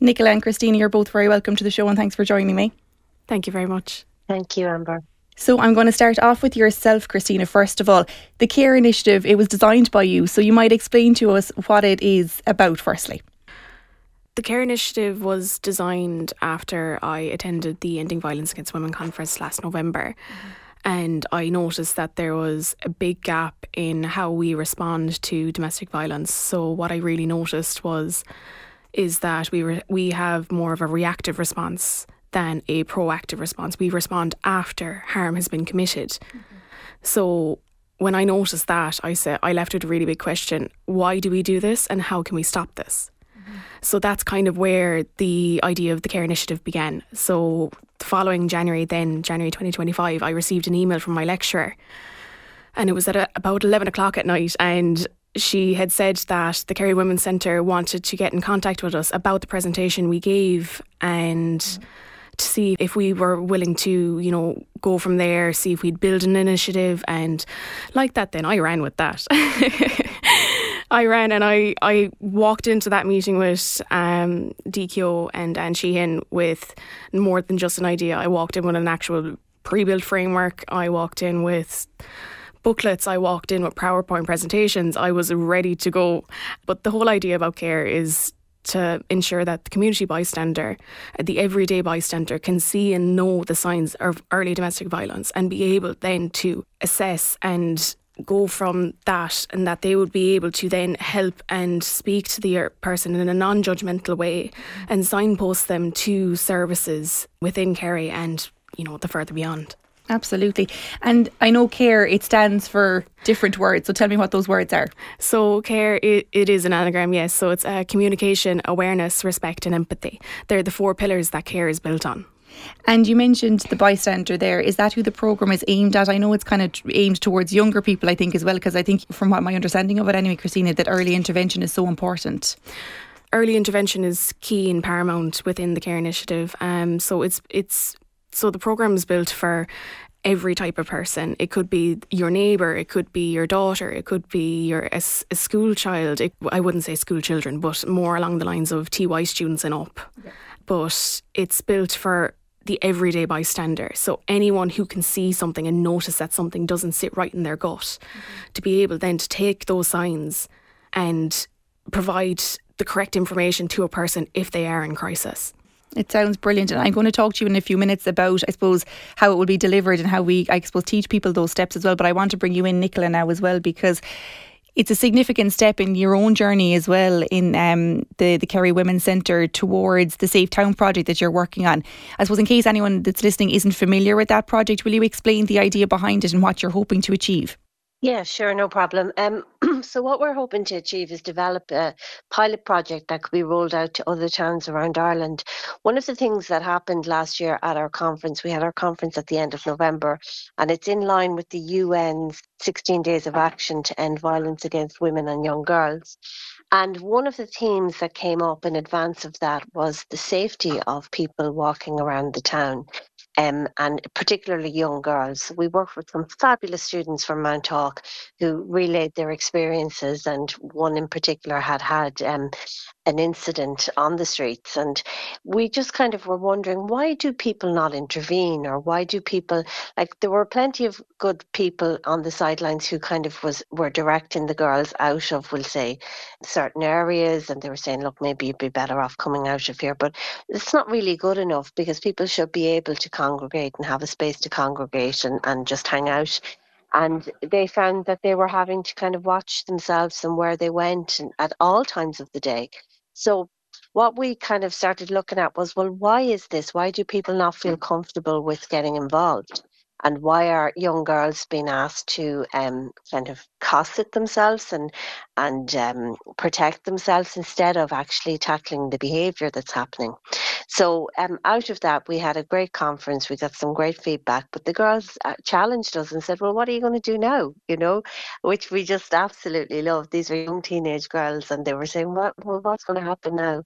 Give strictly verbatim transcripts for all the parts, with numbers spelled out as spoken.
Nicola and Christina, you're both very welcome to the show and thanks for joining me. Thank you very much. Thank you, Amber. So I'm going to start off with yourself, Christina, first of all. The CARE initiative, it was designed by you, so you might explain to us what it is about firstly. The CARE initiative was designed after I attended the Ending Violence Against Women conference last November. Mm-hmm. And I noticed that there was a big gap in how we respond to domestic violence. So what I really noticed was is that we re- we have more of a reactive response than a proactive response. We respond after harm has been committed. Mm-hmm. So when I noticed that, I said I left with a really big question: why do we do this, and how can we stop this? Mm-hmm. So that's kind of where the idea of the CARE initiative began. So the following January, then January twenty twenty-five, I received an email from my lecturer, and it was at a, about eleven o'clock at night, and she had said that the Kerry Women's Centre wanted to get in contact with us about the presentation we gave and mm-hmm. to see if we were willing to, you know, go from there, see if we'd build an initiative. And like that, then I ran with that. I ran and I, I walked into that meeting with um, D Q O and Anne Sheehan with more than just an idea. I walked in with an actual pre-built framework. I walked in with booklets. I walked in with PowerPoint presentations. I was ready to go. But the whole idea about CARE is to ensure that the community bystander, the everyday bystander, can see and know the signs of early domestic violence and be able then to assess and go from that, and that they would be able to then help and speak to the person in a non-judgmental way and signpost them to services within Kerry and, you know, the further beyond. Absolutely. And I know CARE, it stands for different words. So tell me what those words are. So CARE, it, it is an anagram, yes. So it's uh, communication, awareness, respect and empathy. They're the four pillars that CARE is built on. And you mentioned the bystander there. Is that who the programme is aimed at? I know it's kind of aimed towards younger people, I think, as well, because I think from what my understanding of it anyway, Christina, that early intervention is so important. Early intervention is key and paramount within the CARE initiative. Um, so it's it's So the programme is built for every type of person. It could be your neighbour, it could be your daughter, it could be your a, a school child. It, I wouldn't say school children, but more along the lines of T Y students and up. Yeah. But it's built for the everyday bystander. So anyone who can see something and notice that something doesn't sit right in their gut, mm-hmm. to be able then to take those signs and provide the correct information to a person if they are in crisis. It sounds brilliant, and I'm going to talk to you in a few minutes about, I suppose, how it will be delivered and how we, I suppose, teach people those steps as well. But I want to bring you in, Nicola, now as well, because it's a significant step in your own journey as well in um, the, the Kerry Women's Centre towards the Safe Town project that you're working on. I suppose in case anyone that's listening isn't familiar with that project, will you explain the idea behind it and what you're hoping to achieve? Yeah, sure, no problem. Um, so what we're hoping to achieve is develop a pilot project that could be rolled out to other towns around Ireland. One of the things that happened last year at our conference, we had our conference at the end of November, and it's in line with the U N's sixteen days of action to end violence against women and young girls. And one of the themes that came up in advance of that was the safety of people walking around the town. Um, and particularly young girls. We worked with some fabulous students from Mount Hawk who relayed their experiences, and one in particular had had um, an incident on the streets. And we just kind of were wondering, why do people not intervene? Or why do people, like there were plenty of good people on the sidelines who kind of was were directing the girls out of, we'll say, certain areas, and they were saying, look, maybe you'd be better off coming out of here. But it's not really good enough, because people should be able to congregate and have a space to congregate and, and just hang out. And they found that they were having to kind of watch themselves and where they went and at all times of the day. So what we kind of started looking at was, well, why is this? Why do people not feel comfortable with getting involved? And why are young girls being asked to um, kind of cosset themselves and and um, protect themselves instead of actually tackling the behaviour that's happening? So um, out of that, we had a great conference. We got some great feedback, but the girls uh, challenged us and said, well, what are you going to do now? You know, which we just absolutely loved. These were young teenage girls, and they were saying, what, well, what's going to happen now?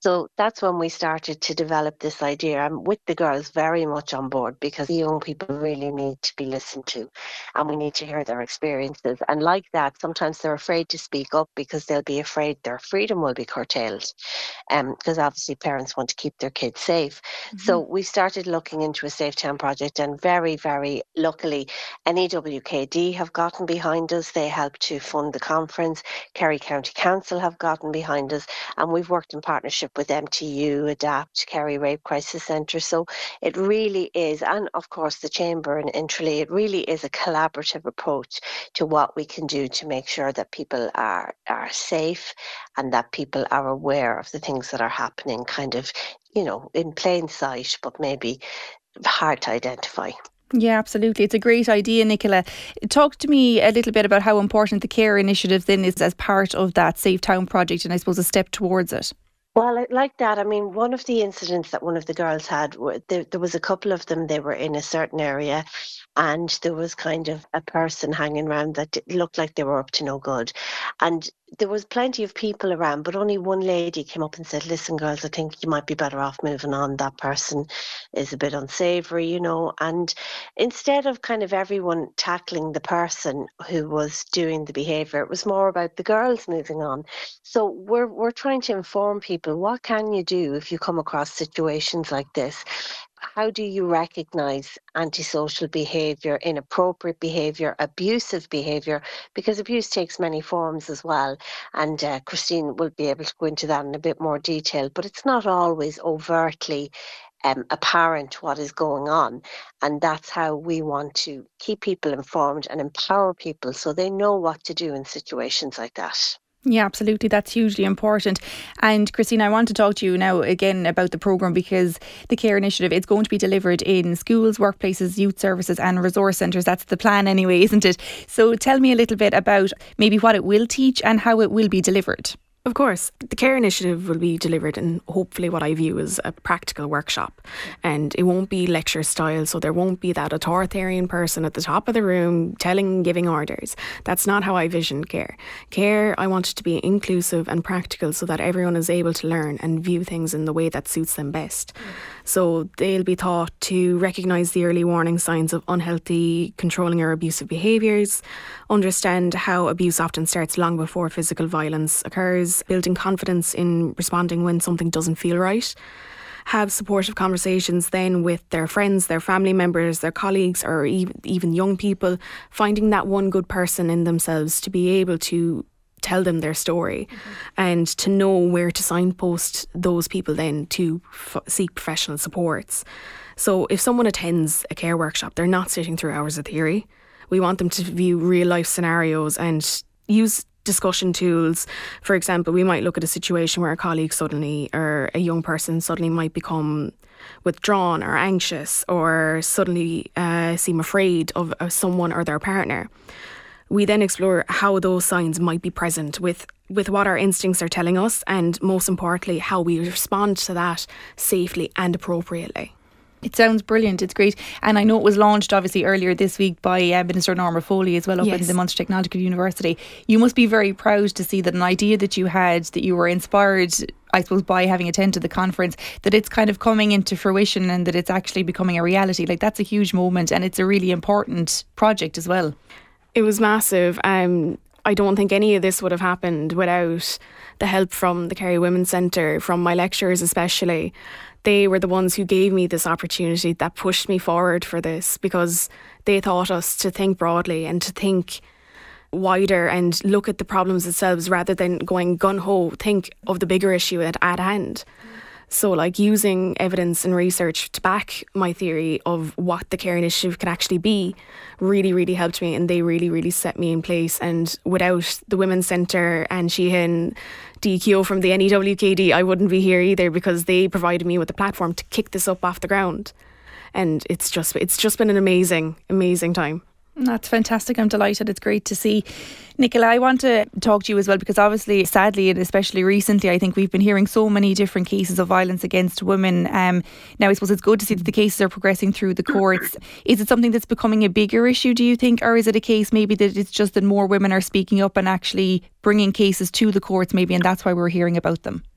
So that's when we started to develop this idea. I'm with the girls very much on board because the young people really need to be listened to and we need to hear their experiences. And like that, sometimes they're afraid to speak up because they'll be afraid their freedom will be curtailed. Um, because obviously parents want to keep their kids safe. Mm-hmm. So we started looking into a Safe Town project, and very, very luckily, N E W K D have gotten behind us. They helped to fund the conference. Kerry County Council have gotten behind us, and we've worked in partnership with M T U, ADAPT, Kerry Rape Crisis Centre. So it really is, and of course the Chamber in, in Tralee, it really is a collaborative approach to what we can do to make sure that people are, are safe and that people are aware of the things that are happening kind of, you know, in plain sight, but maybe hard to identify. Yeah, absolutely. It's a great idea, Nicola. Talk to me a little bit about how important the CARE initiative then is as part of that Safe Town project, and I suppose a step towards it. Well, like that, I mean, one of the incidents that one of the girls had, there, there was a couple of them, they were in a certain area and there was kind of a person hanging around that looked like they were up to no good. And there was plenty of people around, but only one lady came up and said, listen, girls, I think you might be better off moving on. That person is a bit unsavoury, you know. And instead of kind of everyone tackling the person who was doing the behaviour, it was more about the girls moving on. So we're we're trying to inform people, what can you do if you come across situations like this? How do you recognise antisocial behaviour, inappropriate behaviour, abusive behaviour? Because abuse takes many forms as well. And uh, Christine will be able to go into that in a bit more detail. But it's not always overtly um, apparent what is going on. And that's how we want to keep people informed and empower people so they know what to do in situations like that. Yeah, absolutely. That's hugely important. And Christine, I want to talk to you now again about the programme, because the CARE initiative, it's going to be delivered in schools, workplaces, youth services and resource centres. That's the plan anyway, isn't it? So tell me a little bit about maybe what it will teach and how it will be delivered. Of course, the CARE initiative will be delivered in hopefully what I view as a practical workshop, and it won't be lecture style, so there won't be that authoritarian person at the top of the room telling, giving orders. That's not how I vision CARE. CARE, I want it to be inclusive and practical so that everyone is able to learn and view things in the way that suits them best. So they'll be taught to recognise the early warning signs of unhealthy, controlling or abusive behaviours, understand how abuse often starts long before physical violence occurs, building confidence in responding when something doesn't feel right, have supportive conversations then with their friends, their family members, their colleagues, or even, even young people, finding that one good person in themselves to be able to tell them their story, mm-hmm. and to know where to signpost those people then to f- seek professional supports. So if someone attends a CARE workshop, they're not sitting through hours of theory. We want them to view real life scenarios and use discussion tools. For example, we might look at a situation where a colleague suddenly, or a young person suddenly might become withdrawn or anxious, or suddenly uh, seem afraid of, of someone or their partner. We then explore how those signs might be present with, with what our instincts are telling us, and most importantly, how we respond to that safely and appropriately. It sounds brilliant. It's great. And I know it was launched obviously earlier this week by uh, Minister Norma Foley as well up yes. in the Munster Technological University. You must be very proud to see that an idea that you had, that you were inspired, I suppose, by having attended the conference, that it's kind of coming into fruition and that it's actually becoming a reality. Like, that's a huge moment, and it's a really important project as well. It was massive. Um, I don't think any of this would have happened without the help from the Kerry Women's Centre, from my lecturers especially. They were the ones who gave me this opportunity, that pushed me forward for this, because they taught us to think broadly and to think wider and look at the problems themselves rather than going gun-ho, think of the bigger issue at, at hand. So like using evidence and research to back my theory of what the CARE initiative can actually be really, really helped me, and they really, really set me in place. And without the Women's Centre and Sheehan, D Q O from the N E W K D, I wouldn't be here either, because they provided me with a platform to kick this up off the ground. And it's just it's just been an amazing, amazing time. That's fantastic. I'm delighted. It's great to see. Nicola, I want to talk to you as well, because obviously, sadly, and especially recently, I think we've been hearing so many different cases of violence against women. Um, now, I suppose it's good to see that the cases are progressing through the courts. Is it something that's becoming a bigger issue, do you think? Or is it a case maybe that it's just that more women are speaking up and actually bringing cases to the courts maybe, and that's why we're hearing about them?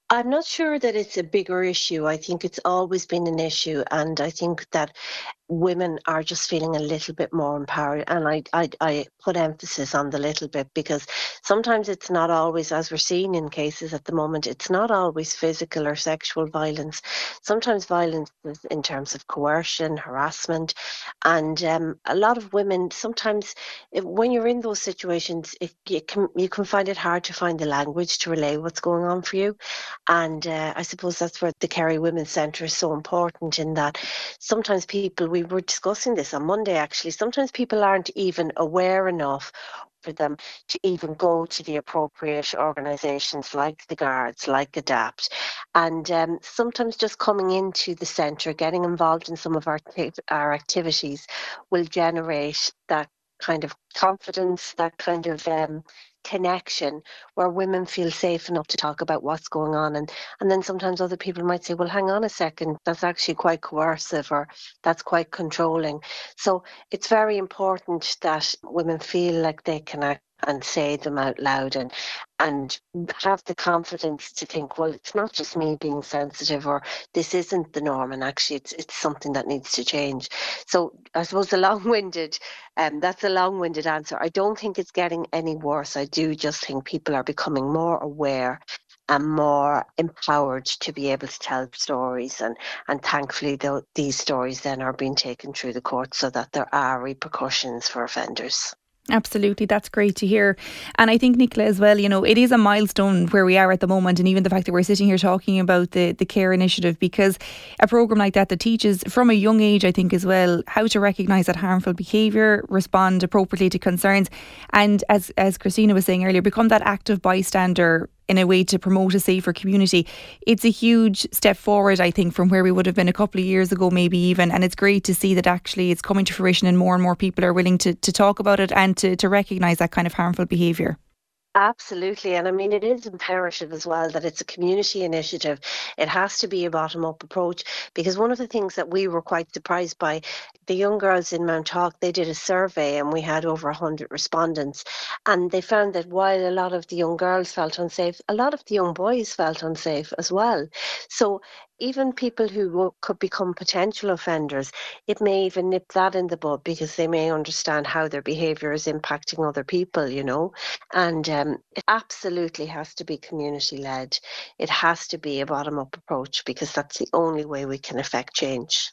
I'm not sure that it's a bigger issue. I think it's always been an issue, and I think that women are just feeling a little bit more empowered. And I, I, I put emphasis on the little bit, because sometimes it's not always, as we're seeing in cases at the moment, it's not always physical or sexual violence. Sometimes violence is in terms of coercion, harassment. And um, a lot of women, sometimes if, when you're in those situations, it, you, can, you can find it hard to find the language to relay what's going on for you. And uh, I suppose that's where the Kerry Women's Centre is so important, in that sometimes people, we were discussing this on Monday actually, sometimes people aren't even aware enough for them to even go to the appropriate organisations like the Guards, like ADAPT. And um, sometimes just coming into the centre, getting involved in some of our, our activities will generate that kind of confidence, that kind of um, connection, where women feel safe enough to talk about what's going on. And, and then sometimes other people might say, well, hang on a second, that's actually quite coercive, or that's quite controlling. So it's very important that women feel like they can act and say them out loud, and and have the confidence to think, well, it's not just me being sensitive, or this isn't the norm, and actually it's it's something that needs to change. So I suppose the long-winded, um, that's a long-winded answer. I don't think it's getting any worse. I do just think people are becoming more aware and more empowered to be able to tell stories, and and thankfully though, these stories then are being taken through the courts, so that there are repercussions for offenders. Absolutely, that's great to hear. And I think, Nicola, as well, you know, it is a milestone where we are at the moment, and even the fact that we're sitting here talking about the, the CARE initiative, because a programme like that that teaches from a young age, I think as well, how to recognise that harmful behaviour, respond appropriately to concerns, and as, as Christina was saying earlier, become that active bystander in a way to promote a safer community. It's a huge step forward, I think, from where we would have been a couple of years ago, maybe even. And it's great to see that actually it's coming to fruition, and more and more people are willing to, to talk about it and to, to recognise that kind of harmful behaviour. Absolutely. And I mean, it is imperative as well that it's a community initiative. It has to be a bottom-up approach, because one of the things that we were quite surprised by, the young girls in Mount Hawk, they did a survey and we had over one hundred respondents. And they found that while a lot of the young girls felt unsafe, a lot of the young boys felt unsafe as well. So even people who could become potential offenders, it may even nip that in the bud, because they may understand how their behaviour is impacting other people, you know. And um, it absolutely has to be community led. It has to be a bottom up approach, because that's the only way we can affect change.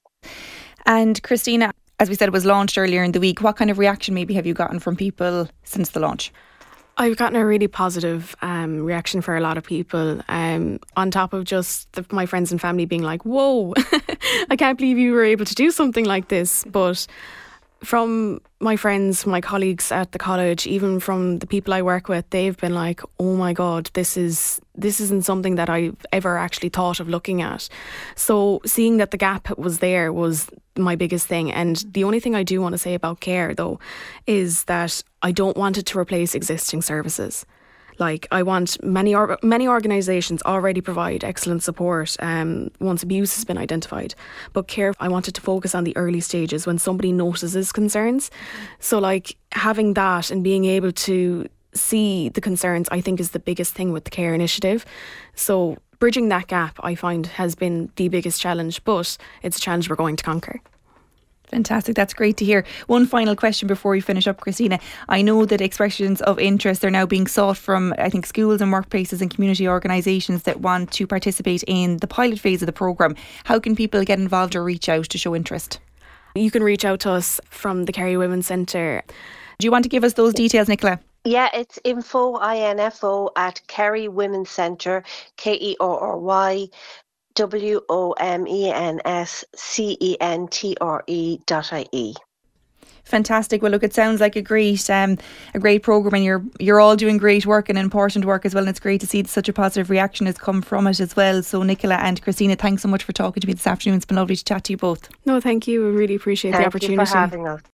And Christina, as we said, it was launched earlier in the week. What kind of reaction maybe have you gotten from people since the launch? I've gotten a really positive um, reaction for a lot of people, um, on top of just the, my friends and family being like, whoa, I can't believe you were able to do something like this. But from my friends, my colleagues at the college, even from the people I work with, they've been like, oh my God, this is this isn't something that I've ever actually thought of looking at. So seeing that the gap was there was my biggest thing. And the only thing I do want to say about CARE, though, is that I don't want it to replace existing services. Like, I want many or, many organisations already provide excellent support um, once abuse has been identified. But CARE, I wanted to focus on the early stages when somebody notices concerns. So like having that and being able to see the concerns, I think is the biggest thing with the CARE initiative. So bridging that gap, I find, has been the biggest challenge, but it's a challenge we're going to conquer. Fantastic. That's great to hear. One final question before we finish up, Christina. I know that expressions of interest are now being sought from, I think, schools and workplaces and community organisations that want to participate in the pilot phase of the programme. How can people get involved or reach out to show interest? You can reach out to us from the Kerry Women's Centre. Do you want to give us those details, Nicola? Yeah, it's info, I N F O, at Kerry Women's Centre, K E R R Y W O M E N S C E N T R E dot I E. Fantastic. Well, look, it sounds like a great um, a great programme, and you're you're all doing great work and important work as well, and it's great to see that such a positive reaction has come from it as well. So Nicola and Christina, thanks so much for talking to me this afternoon. It's been lovely to chat to you both. No, thank you. I really appreciate thank the opportunity. Thank you for having us.